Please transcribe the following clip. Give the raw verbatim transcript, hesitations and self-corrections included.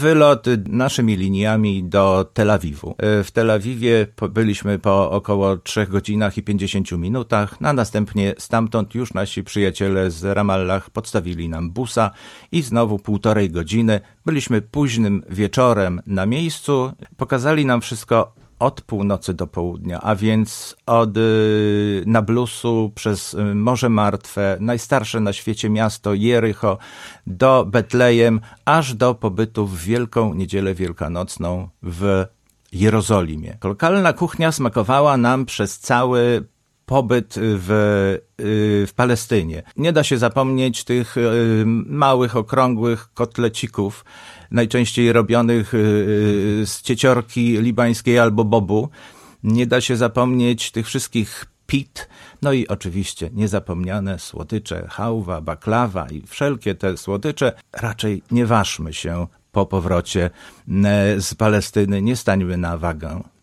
Wylot naszymi liniami do Tel Awiwu. W Tel Awiwie byliśmy po około trzech godzinach i pięćdziesięciu minutach, a następnie stamtąd już nasi przyjaciele z Ramallah podstawili nam busa i znowu półtorej godziny. Byliśmy późnym wieczorem na miejscu, pokazali nam wszystko od północy do południa, a więc od y, Nablusu przez y, Morze Martwe, najstarsze na świecie miasto Jericho, do Betlejem, aż do pobytu w Wielką Niedzielę Wielkanocną w Jerozolimie. Lokalna kuchnia smakowała nam przez cały pobyt w, w Palestynie. Nie da się zapomnieć tych małych, okrągłych kotlecików, najczęściej robionych z cieciorki libańskiej albo bobu. Nie da się zapomnieć tych wszystkich pit, no i oczywiście niezapomniane słodycze, chałwa, baklawa i wszelkie te słodycze. Raczej nie ważmy się po powrocie z Palestyny, nie stańmy na wagę.